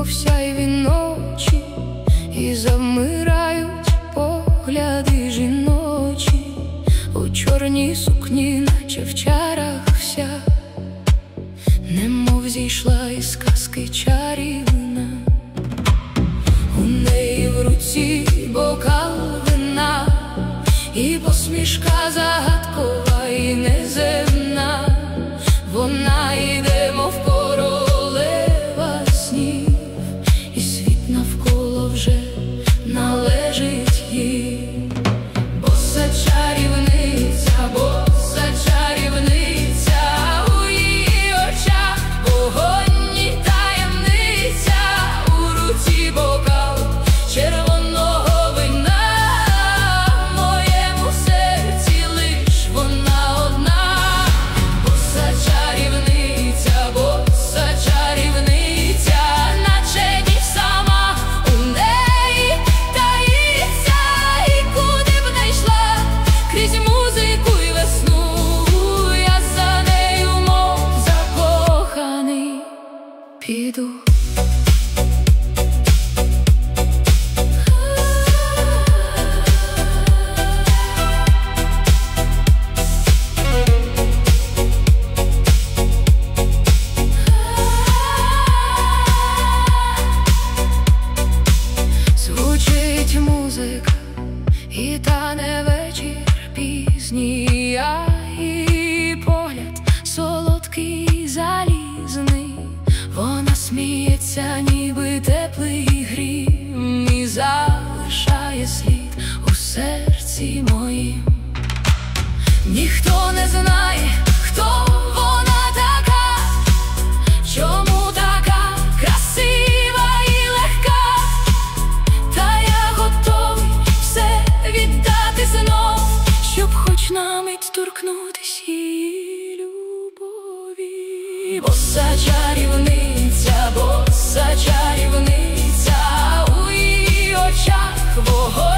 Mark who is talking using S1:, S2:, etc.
S1: тихо в сяйві ночі, і завмирають погляди жіночі у чорній сукні, наче в чарах вся, немов зійшла із казки чарівна. У неї в руці бокал вина, і посмішка загадкова і неземна. Вона йде, мов королева снів, і світ навколо вже належить їй. Боса чарівниця, боса чарівниця, у її очах вогонь і таємниця, у руці бокал червоного вина. В моєму серці лиш вона одна. Боса чарівниця, боса чарівниця, наче ніч сама у неї таїться. І куди б не йшла, крізь музику й весну, я за нею, мов закоханий, піду. Звучить музика, і тане вечір пізній, а її погляд солодкий, залізний. Вона сміється, ніби теплий грім, і залишає слід у серці моїм. Ніхто не знає, хто вона така, чому така красива і легка. Та я готовий все віддати знов, щоб хоч на мить торкнутись її любові. Боса чарівниця, боса чарівниця, у її очах вогонь